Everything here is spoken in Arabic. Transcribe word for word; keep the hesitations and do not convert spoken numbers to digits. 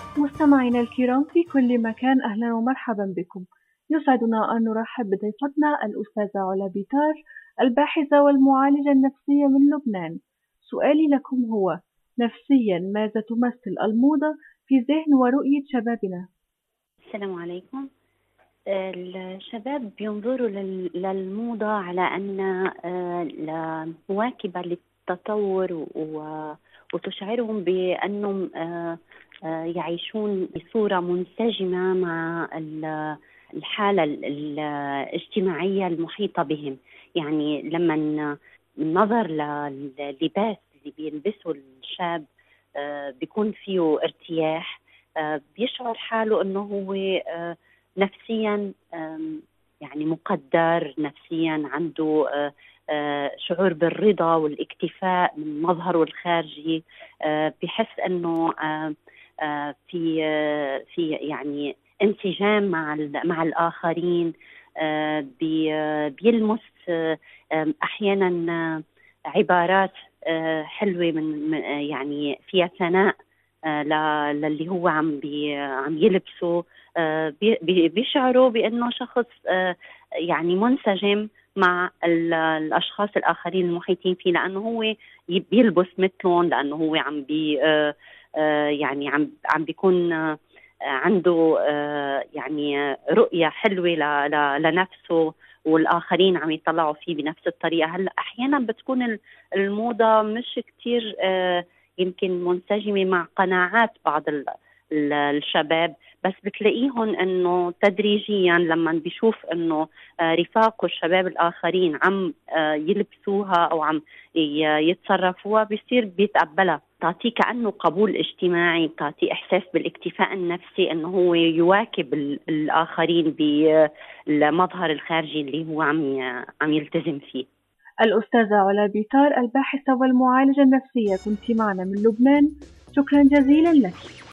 مستمعينا الكرام في كل مكان، أهلا ومرحبا بكم. يسعدنا أن نرحب بضيفتنا الأستاذة علا بيطار، الباحثة والمعالجة النفسية من لبنان. سؤالي لكم هو: نفسيا ماذا تمثل الموضة في ذهن ورؤية شبابنا؟ السلام عليكم. الشباب بينظروا لل- للموضة على أنها مواكبة للتطور و- وتشعرهم بأنهم آه، آه، يعيشون بصورة منسجمة مع ال- الحالة ال- الاجتماعية المحيطة بهم. يعني لما ن- نظر لللباس اللي بيلبسه الشاب آه، بيكون فيه ارتياح، آه، بيشعر حاله أنه هو آه، نفسيا آم، يعني مقدر، نفسيا عنده آه، آه، شعور بالرضا والاكتفاء من مظهره الخارجي. آه، بحس انه آه، آه، في آه، في يعني انسجام مع ال- مع الاخرين. آه، بي- آه، بيلمس آه، آم، احيانا آه، عبارات آه، حلوه من من- آه، يعني فيها ثناء آه، ل- للي هو عم بي عم يلبسه. آه، بي- بي- بيشعروا بأنه شخص آه، يعني منسجم مع ال- الأشخاص الآخرين المحيطين فيه، لأنه هو ي- بيلبس مثلهم، لأنه هو عم بي آه، آه، يعني عم عم بيكون آه، عنده آه، يعني آه، رؤية حلوة ل- ل- لنفسه، والآخرين عم يطلعوا فيه بنفس الطريقة. هلا أحيانا بتكون ال- الموضة مش كتير آه، يمكن منسجمة مع قناعات بعض ال- ال- الشباب، بس بتلاقيهم انه تدريجيا لما بيشوف انه آه، رفاقه الشباب الاخرين عم آه، يلبسوها او عم ي- يتصرفوها، بيصير بيتقبلها، بتعطيه كأنه قبول اجتماعي، بتعطيه احساس بالاكتفاء النفسي، انه هو يواكب ال- الاخرين بالمظهر الخارجي اللي هو عم ي- عم يلتزم فيه. الأستاذة علا بيطار، الباحثة والمعالجة النفسية، كنت معنا من لبنان. شكرا جزيلا لك.